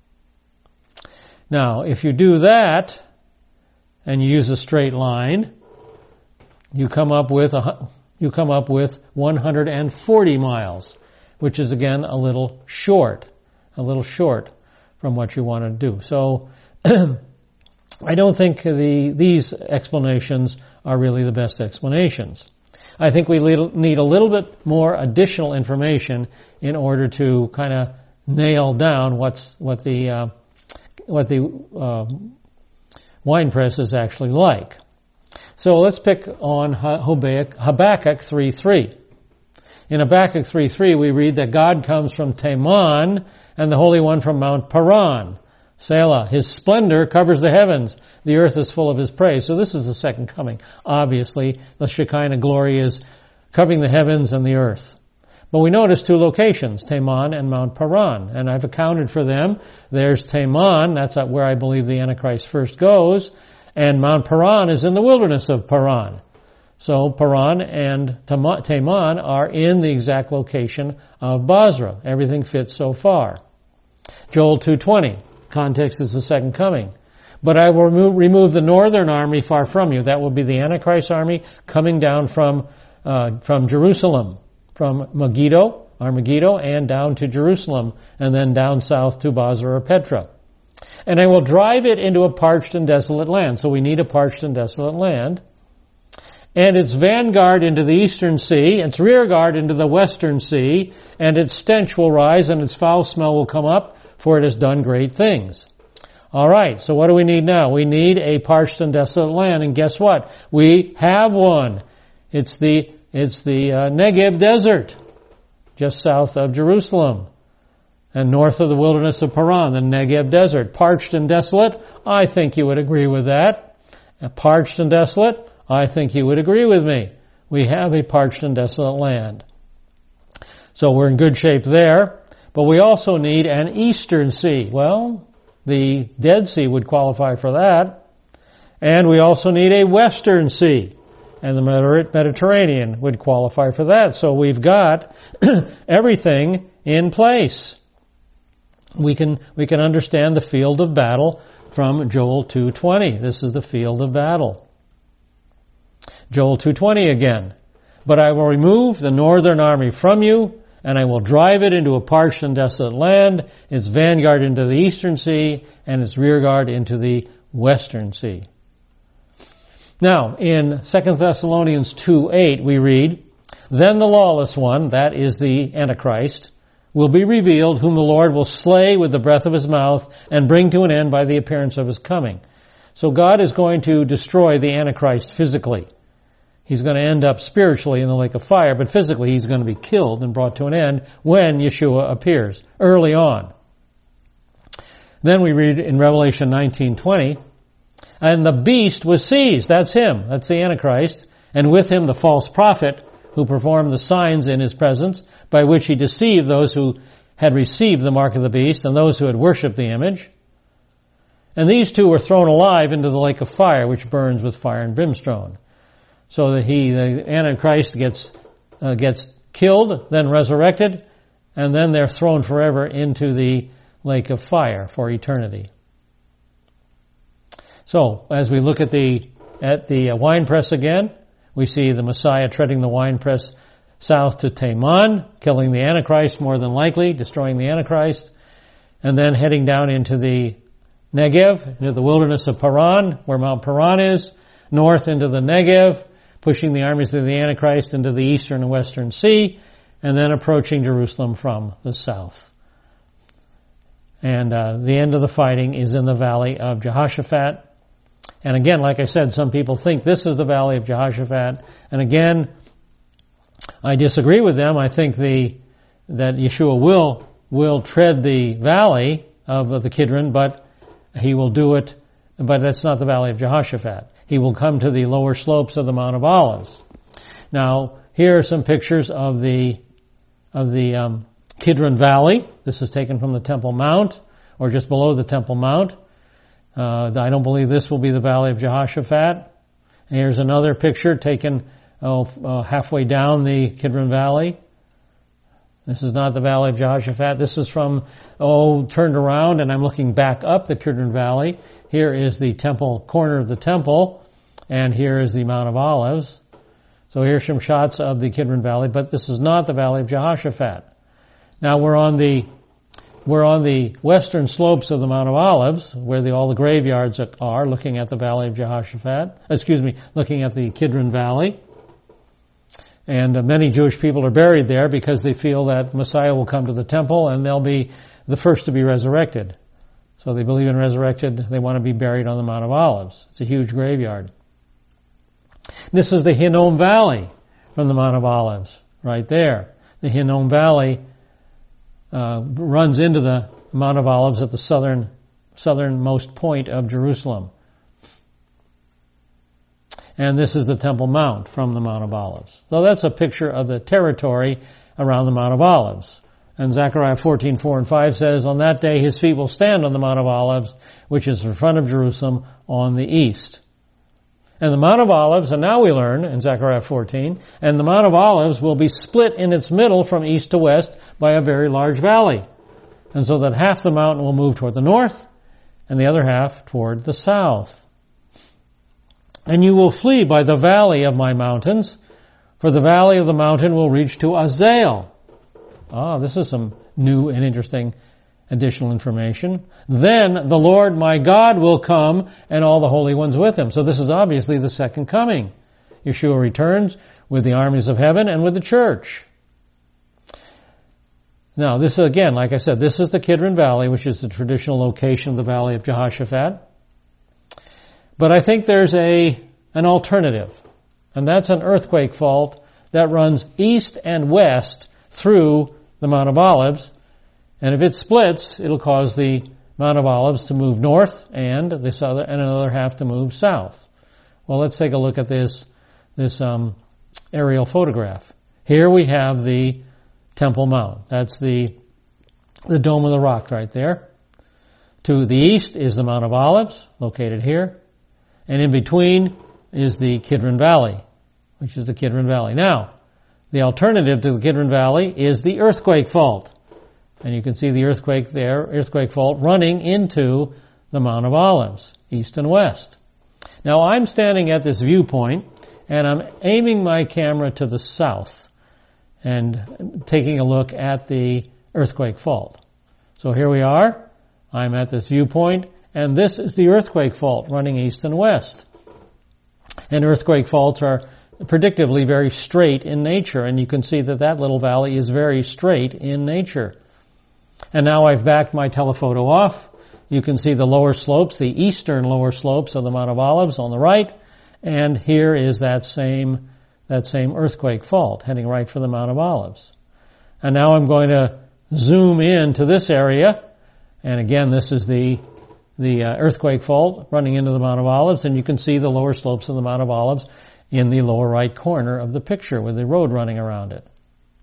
Now, if you do that, and you use a straight line, you come up with a, you come up with one hundred forty miles, which is again a little short, a little short from what you want to do. So, I don't think the these explanations are really the best explanations. I think we need a little bit more additional information in order to kind of nail down what's what the uh, what the uh, wine press is actually like. So let's pick on Habakkuk three three. In Habakkuk three three, we read that God comes from Teman and the Holy One from Mount Paran. Selah. His splendor covers the heavens. The earth is full of His praise. So this is the second coming. Obviously, the Shekinah glory is covering the heavens and the earth. But we notice two locations, Teman and Mount Paran. And I've accounted for them. There's Teman, that's where I believe the Antichrist first goes. And Mount Paran is in the wilderness of Paran. So Paran and Teman are in the exact location of Basra. Everything fits so far. Joel two twenty. Context is the second coming. But I will remove, remove the northern army far from you. That will be the Antichrist army coming down from uh, from Jerusalem, from Megiddo, Armageddon, and down to Jerusalem, and then down south to Basra or Petra. And I will drive it into a parched and desolate land. So we need a parched and desolate land. And its vanguard into the eastern sea, its rear guard into the western sea, and its stench will rise, and its foul smell will come up, for it has done great things. All right, so what do we need now? We need a parched and desolate land, and guess what? We have one. It's the it's the uh, Negev Desert, just south of Jerusalem, and north of the wilderness of Paran, the Negev Desert. Parched and desolate? I think you would agree with that. Parched and desolate? I think you would agree with me. We have a parched and desolate land. So we're in good shape there. But we also need an eastern sea. Well, the Dead Sea would qualify for that. And we also need a western sea. And the Mediterranean would qualify for that. So we've got everything in place. We can, we can understand the field of battle from Joel two twenty. This is the field of battle. Joel two twenty again. But I will remove the northern army from you, and I will drive it into a parched and desolate land, its vanguard into the eastern sea, and its rearguard into the western sea. Now, in Second Thessalonians two eight, we read, Then the lawless one, that is the Antichrist, will be revealed, whom the Lord will slay with the breath of His mouth and bring to an end by the appearance of His coming. So God is going to destroy the Antichrist physically. He's going to end up spiritually in the lake of fire, but physically he's going to be killed and brought to an end when Yeshua appears, early on. Then we read in Revelation nineteen twenty, and the beast was seized. That's him. That's the Antichrist. And with him the false prophet who performed the signs in his presence, by which he deceived those who had received the mark of the beast and those who had worshipped the image. And these two were thrown alive into the lake of fire, which burns with fire and brimstone. So that he, the Antichrist, gets uh, gets killed, then resurrected, and then they're thrown forever into the lake of fire for eternity. So, as we look at the at the winepress again, we see the Messiah treading the winepress south to Teman, killing the Antichrist more than likely, destroying the Antichrist, and then heading down into the Negev, into the wilderness of Paran, where Mount Paran is, north into the Negev, pushing the armies of the Antichrist into the eastern and western sea, and then approaching Jerusalem from the south. And uh, the end of the fighting is in the valley of Jehoshaphat, And again, like I said, some people think this is the Valley of Jehoshaphat. And again, I disagree with them. I think the that Yeshua will will tread the valley of the Kidron, but he will do it, but that's not the Valley of Jehoshaphat. He will come to the lower slopes of the Mount of Olives. Now, here are some pictures of the of the um, Kidron Valley. This is taken from the Temple Mount, or just below the Temple Mount. Uh, I don't believe this will be the Valley of Jehoshaphat. And here's another picture taken oh, uh, halfway down the Kidron Valley. This is not the Valley of Jehoshaphat. This is from, oh, turned around, and I'm looking back up the Kidron Valley. Here is the temple, corner of the temple, and here is the Mount of Olives. So here's some shots of the Kidron Valley, but this is not the Valley of Jehoshaphat. Now we're on the we're on the western slopes of the Mount of Olives, where the, all the graveyards are, looking at the Valley of Jehoshaphat. Excuse me, looking at the Kidron Valley. And uh, many Jewish people are buried there because they feel that Messiah will come to the temple and they'll be the first to be resurrected. So they believe in resurrected. They want to be buried on the Mount of Olives. It's a huge graveyard. This is the Hinnom Valley from the Mount of Olives, right there. The Hinnom Valley uh, runs into the Mount of Olives at the southern southernmost point of Jerusalem. And this is the Temple Mount from the Mount of Olives. So that's a picture of the territory around the Mount of Olives. And Zechariah fourteen, four and five says, on that day his feet will stand on the Mount of Olives, which is in front of Jerusalem on the east. And the Mount of Olives, and now we learn in Zechariah fourteen, and the Mount of Olives will be split in its middle from east to west by a very large valley. And so that half the mountain will move toward the north, and the other half toward the south. And you will flee by the valley of my mountains, for the valley of the mountain will reach to Azael. Ah, this is some new and interesting additional information. Then the Lord my God will come, and all the holy ones with him. So this is obviously the second coming. Yeshua returns with the armies of heaven and with the church. Now, this is, again, like I said, this is the Kidron Valley, which is the traditional location of the Valley of Jehoshaphat. But I think there's a an alternative, and that's an earthquake fault that runs east and west through the Mount of Olives, and if it splits, it'll cause the Mount of Olives to move north and this other and another half to move south. Well, let's take a look at this this um, aerial photograph. Here we have the Temple Mount. That's the the Dome of the Rock right there. To the east is the Mount of Olives, located here. And in between is the Kidron Valley, which is the Kidron Valley. Now, the alternative to the Kidron Valley is the earthquake fault. And you can see the earthquake there, earthquake fault running into the Mount of Olives, east and west. Now, I'm standing at this viewpoint, and I'm aiming my camera to the south and taking a look at the earthquake fault. So here we are. I'm at this viewpoint. And this is the earthquake fault running east and west. And earthquake faults are predictably very straight in nature, and you can see that that little valley is very straight in nature. And now I've backed my telephoto off. You can see the lower slopes, the eastern lower slopes of the Mount of Olives on the right, and here is that same that same earthquake fault heading right for the Mount of Olives. And now I'm going to zoom in to this area, and again, this is the the uh, earthquake fault running into the Mount of Olives, and you can see the lower slopes of the Mount of Olives in the lower right corner of the picture with the road running around it.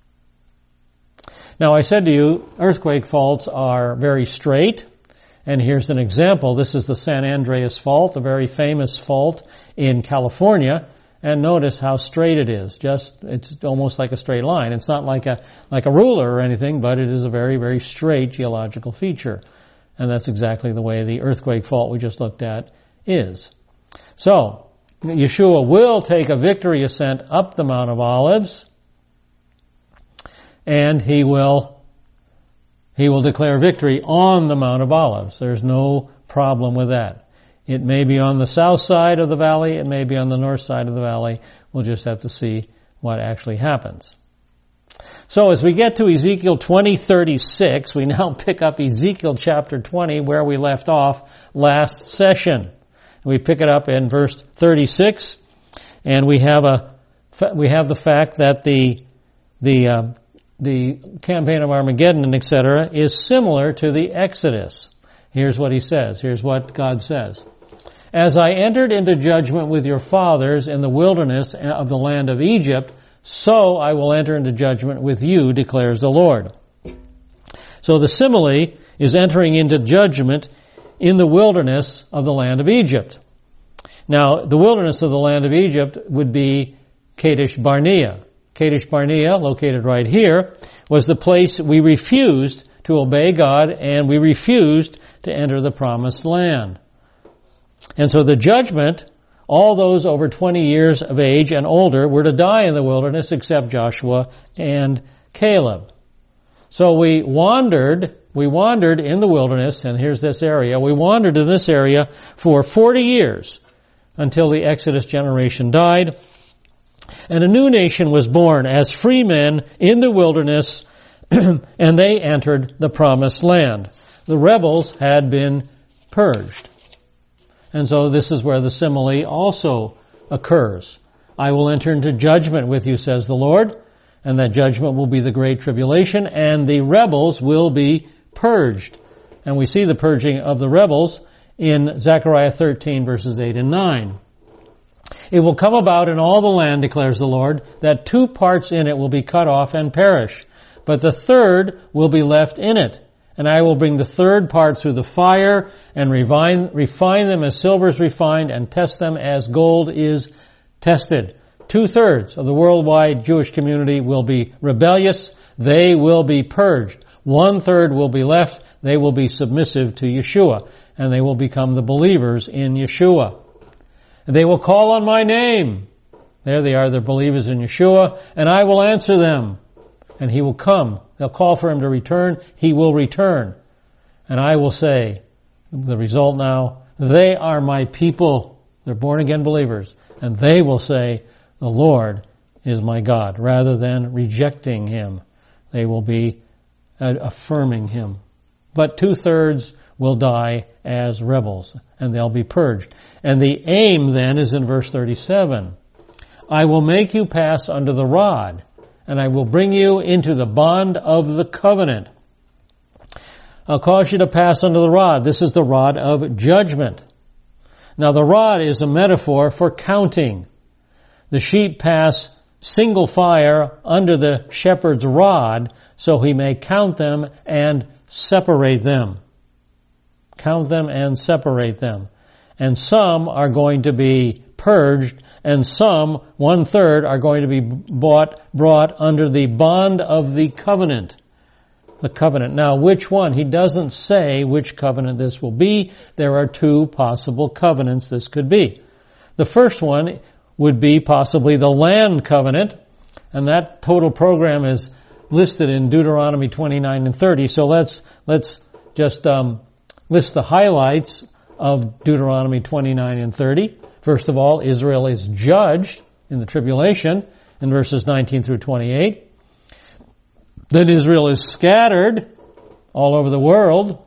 Now, I said to you, earthquake faults are very straight, and here's an example. This is the San Andreas Fault, a very famous fault in California, and notice how straight it is. Just, it's almost like a straight line. It's not like a like a ruler or anything, but it is a very, very straight geological feature. And that's exactly the way the earthquake fault we just looked at is. So, Yeshua will take a victory ascent up the Mount of Olives, and he will he will declare victory on the Mount of Olives. There's no problem with that. It may be on the south side of the valley, it may be on the north side of the valley. We'll just have to see what actually happens. So as we get to Ezekiel twenty thirty-six, we now pick up Ezekiel chapter twenty where we left off last session. We pick it up in verse thirty-six, and we have a we have the fact that the the uh, the campaign of Armageddon and et cetera is similar to the Exodus. Here's what he says. Here's what God says. As I entered into judgment with your fathers in the wilderness of the land of Egypt, so I will enter into judgment with you, declares the Lord. So the simile is entering into judgment in the wilderness of the land of Egypt. Now, the wilderness of the land of Egypt would be Kadesh Barnea. Kadesh Barnea, located right here, was the place we refused to obey God, and we refused to enter the promised land. And so the judgment, all those over twenty years of age and older were to die in the wilderness except Joshua and Caleb. So we wandered, we wandered in the wilderness, and here's this area, we wandered in this area for forty years until the Exodus generation died. And a new nation was born as free men in the wilderness, and they entered the promised land. The rebels had been purged. And so this is where the simile also occurs. I will enter into judgment with you, says the Lord, and that judgment will be the great tribulation, and the rebels will be purged. And we see the purging of the rebels in Zechariah thirteen, verses eight and nine. It will come about in all the land, declares the Lord, that two parts in it will be cut off and perish, but the third will be left in it. And I will bring the third part through the fire and refine, refine them as silver is refined and test them as gold is tested. Two-thirds of the worldwide Jewish community will be rebellious. They will be purged. One-third will be left. They will be submissive to Yeshua, and they will become the believers in Yeshua. They will call on my name. There they are, the believers in Yeshua, and I will answer them. And he will come. They'll call for him to return. He will return. And I will say, the result now, they are my people. They're born-again believers. And they will say, the Lord is my God. Rather than rejecting him, they will be affirming him. But two-thirds will die as rebels, and they'll be purged. And the aim then is in verse thirty-seven. I will make you pass under the rod, and I will bring you into the bond of the covenant. I'll cause you to pass under the rod. This is the rod of judgment. Now the rod is a metaphor for counting. The sheep pass single fire under the shepherd's rod so he may count them and separate them. Count them and separate them. And some are going to be purged, and some, one-third, are going to be bought, brought under the bond of the covenant. The covenant. Now, which one? He doesn't say which covenant this will be. There are two possible covenants this could be. The first one would be possibly the land covenant, and that total program is listed in Deuteronomy twenty-nine and thirty. So let's let's just um, list the highlights of Deuteronomy twenty-nine and thirty. First of all, Israel is judged in the tribulation in verses nineteen through twenty-eight. Then Israel is scattered all over the world.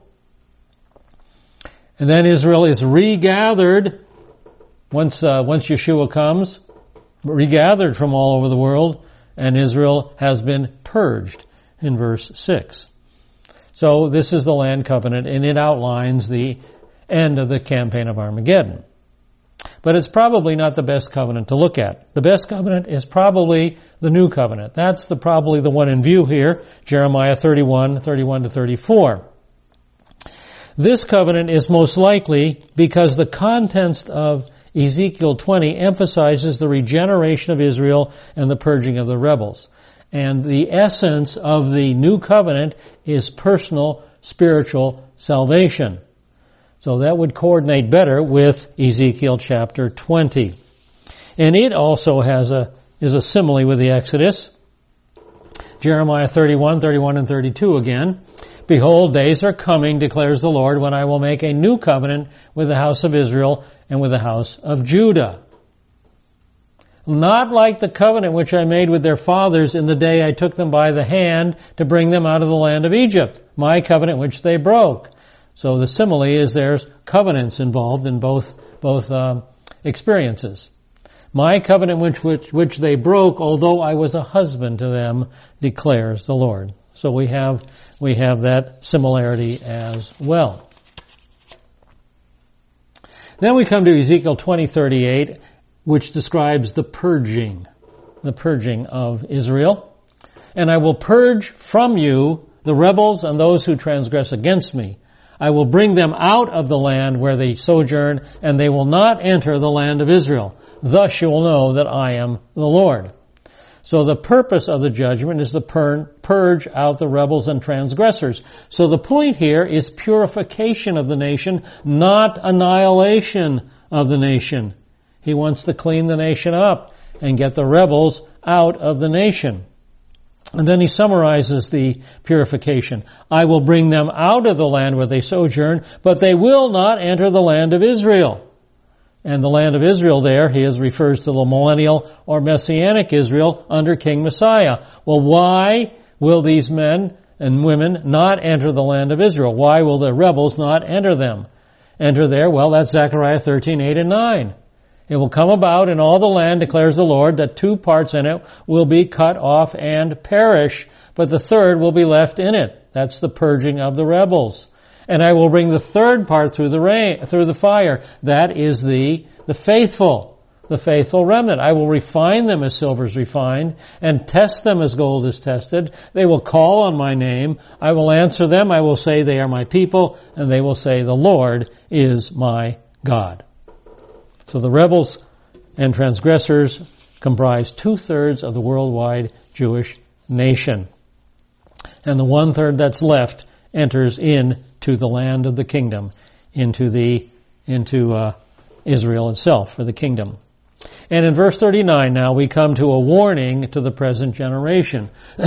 And then Israel is regathered once uh, once Yeshua comes, regathered from all over the world, and Israel has been purged in verse six. So this is the land covenant, and it outlines the end of the campaign of Armageddon. But it's probably not the best covenant to look at. The best covenant is probably the new covenant. That's the probably the one in view here, Jeremiah thirty-one, thirty-one to thirty-four. This covenant is most likely because the contents of Ezekiel twenty emphasizes the regeneration of Israel and the purging of the rebels. And the essence of the new covenant is personal spiritual salvation. So that would coordinate better with Ezekiel chapter twenty. And it also has a is a simile with the Exodus. Jeremiah thirty-one, thirty-one and thirty-two again. Behold, days are coming, declares the Lord, when I will make a new covenant with the house of Israel and with the house of Judah. Not like the covenant which I made with their fathers in the day I took them by the hand to bring them out of the land of Egypt, my covenant which they broke. So the simile is there's covenants involved in both both um, experiences. My covenant which, which which they broke, although I was a husband to them, declares the Lord. So we have we have that similarity as well. Then we come to Ezekiel twenty thirty-eight, which describes the purging, the purging of Israel. And I will purge from you the rebels and those who transgress against me. I will bring them out of the land where they sojourn, and they will not enter the land of Israel. Thus you will know that I am the Lord. So the purpose of the judgment is to pur- purge out the rebels and transgressors. So the point here is purification of the nation, not annihilation of the nation. He wants to clean the nation up and get the rebels out of the nation. And then he summarizes the purification. I will bring them out of the land where they sojourn, but they will not enter the land of Israel. And the land of Israel there, he is, refers to the millennial or messianic Israel under King Messiah. Well, why will these men and women not enter the land of Israel? Why will the rebels not enter them? Enter there? Well, that's Zechariah thirteen, eight and nine. It will come about in all the land, declares the Lord, that two parts in it will be cut off and perish, but the third will be left in it. That's the purging of the rebels. And I will bring the third part through the rain, through the fire. That is the, the faithful, the faithful remnant. I will refine them as silver is refined and test them as gold is tested. They will call on my name. I will answer them. I will say they are my people, and they will say the Lord is my God. So the rebels and transgressors comprise two-thirds of the worldwide Jewish nation. And the one-third that's left enters into the land of the kingdom, into the into uh, Israel itself for the kingdom. And in verse thirty-nine now we come to a warning to the present generation.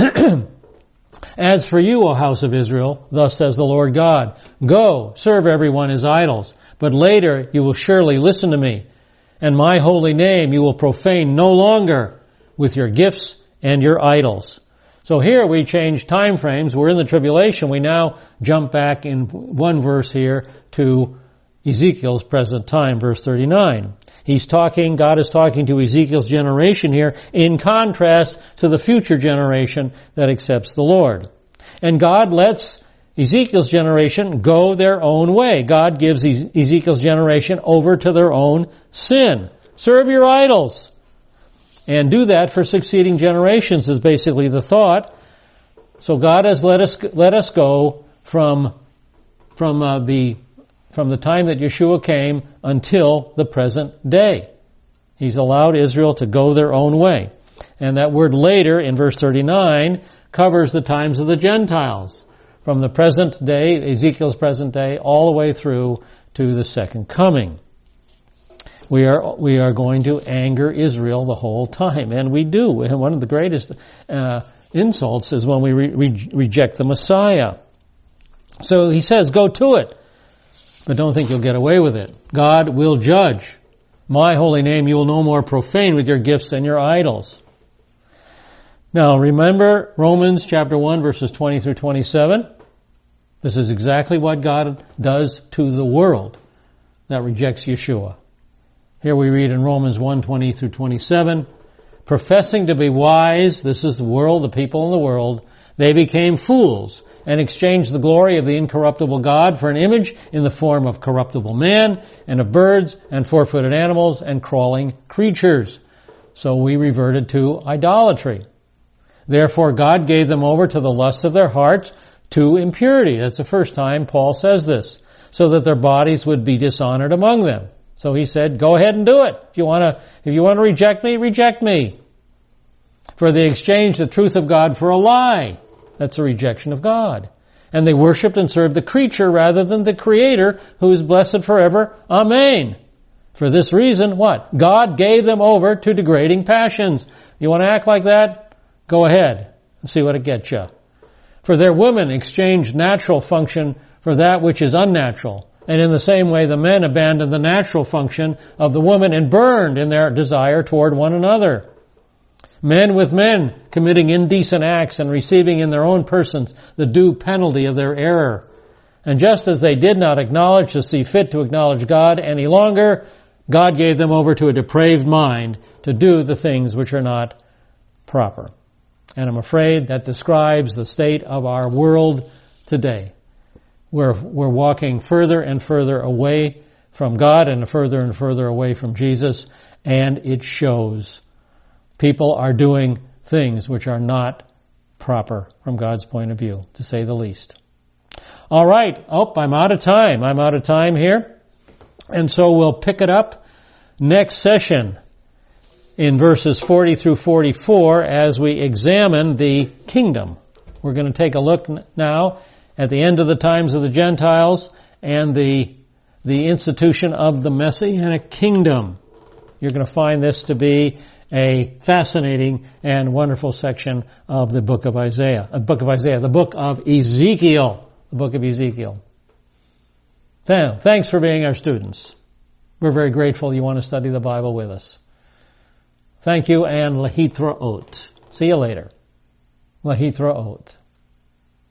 As for you, O house of Israel, thus says the Lord God, go, serve everyone as idols, but later you will surely listen to me, and my holy name you will profane no longer with your gifts and your idols. So here we change time frames. We're in the tribulation. We now jump back in one verse here to Ezekiel's present time, verse thirty-nine. He's talking, God is talking to Ezekiel's generation here in contrast to the future generation that accepts the Lord. And God lets Ezekiel's generation go their own way. God gives Ezekiel's generation over to their own sin. Serve your idols. And do that for succeeding generations is basically the thought. So God has let us let us go from from uh, the from the time that Yeshua came until the present day. He's allowed Israel to go their own way. And that word later in verse thirty-nine covers the times of the Gentiles, from the present day, Ezekiel's present day, all the way through to the second coming. We are we are going to anger Israel the whole time, and we do. And one of the greatest uh, insults is when we re- re- reject the Messiah. So he says, go to it, but don't think you'll get away with it. God will judge. My holy name you will no more profane with your gifts and your idols. Now remember Romans chapter one, verses twenty through twenty-seven. This is exactly what God does to the world that rejects Yeshua. Here we read in Romans one, twenty through twenty-seven, professing to be wise, this is the world, the people in the world, they became fools and exchanged the glory of the incorruptible God for an image in the form of corruptible man and of birds and four-footed animals and crawling creatures. So we reverted to idolatry. Therefore God gave them over to the lusts of their hearts to impurity. That's the first time Paul says this, so that their bodies would be dishonored among them. So he said, go ahead and do it. If you want to, if you want to reject me, reject me. For they exchanged the truth of God for a lie. That's a rejection of God. And they worshipped and served the creature rather than the Creator, who is blessed forever. Amen. For this reason, what? God gave them over to degrading passions. You want to act like that? Go ahead and see what it gets you. For their women exchanged natural function for that which is unnatural. And in the same way, the men abandoned the natural function of the woman and burned in their desire toward one another. Men with men committing indecent acts and receiving in their own persons the due penalty of their error. And just as they did not acknowledge to see fit to acknowledge God any longer, God gave them over to a depraved mind to do the things which are not proper. And I'm afraid that describes the state of our world today. We're, we're walking further and further away from God and further and further away from Jesus, and it shows. People are doing things which are not proper from God's point of view, to say the least. All right. Oh, I'm out of time. I'm out of time here. And so we'll pick it up next session in verses forty through forty-four as we examine the kingdom. We're going to take a look now at the end of the times of the Gentiles and the the institution of the Messianic kingdom. You're going to find this to be a fascinating and wonderful section of the book of Isaiah. The book of Isaiah, the book of Ezekiel. The book of Ezekiel. Thanks for being our students. We're very grateful you want to study the Bible with us. Thank you, and Lahitraot. See you later. Lahitraot.